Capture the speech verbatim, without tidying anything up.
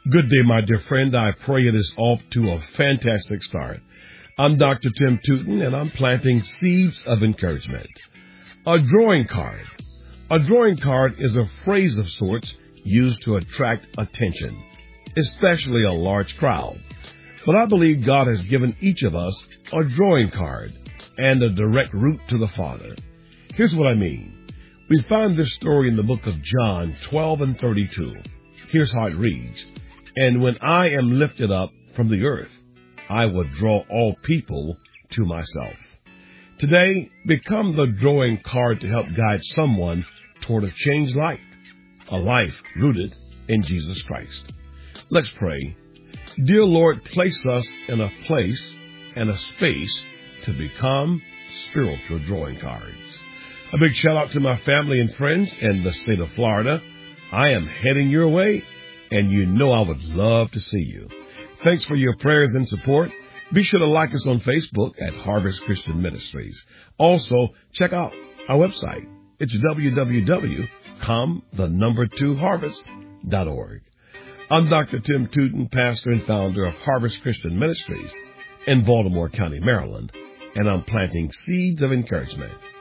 Good day, my dear friend. I pray it is off to a fantastic start. I'm Doctor Tim Tootin, and I'm planting seeds of encouragement. A drawing card. A drawing card is a phrase of sorts used to attract attention, especially a large crowd. But I believe God has given each of us a drawing card and a direct route to the Father. Here's what I mean. We find this story in the book of John twelve and thirty-two. Here's how it reads. And when I am lifted up from the earth, I will draw all people to myself. Today, become the drawing card to help guide someone toward a changed life, a life rooted in Jesus Christ. Let's pray. Dear Lord, place us in a place and a space to become spiritual drawing cards. A big shout out to my family and friends in the state of Florida. I am heading your way, and you know I would love to see you. Thanks for your prayers and support. Be sure to like us on Facebook at Harvest Christian Ministries. Also, check out our website. It's w w w dot com the number two harvest dot org. I'm Doctor Tim Tootin, pastor and founder of Harvest Christian Ministries in Baltimore County, Maryland, and I'm planting seeds of encouragement.